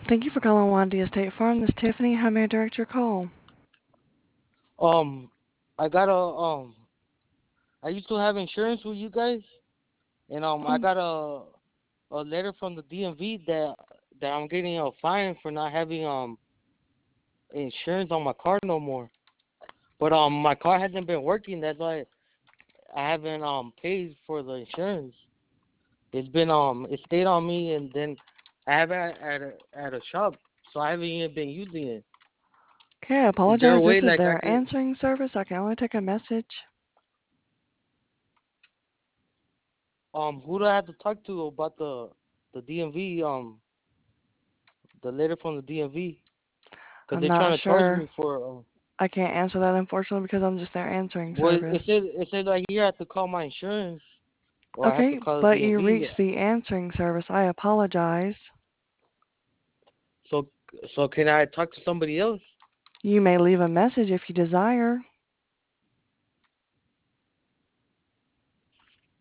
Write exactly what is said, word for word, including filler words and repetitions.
Thank you for calling Wandia State Farm. This is Tiffany. How may I direct your call? Um, I got a um, I used to have insurance with you guys, and um, I Um, got a a letter from the D M V that that I'm getting a fine for not having um insurance on my car no more. But um, my car hasn't been working. That's why I haven't um paid for the insurance. It's been um, it stayed on me, and then I have it at at a, at a shop, so I haven't even been using it. okay, I Is there a apologize. way This is like I their could answering service. I can only take a message. um, who do I have to talk to about the the D M V um the letter from the D M V? Because I'm they're not trying to charge sure. me for. Uh, I can't answer that unfortunately because I'm just their answering well, it it service. said it said right here I have to call my insurance or I have to Okay, call the but you D M V. reached the answering service. I apologize. So so can I talk to somebody else? You may leave a message if you desire.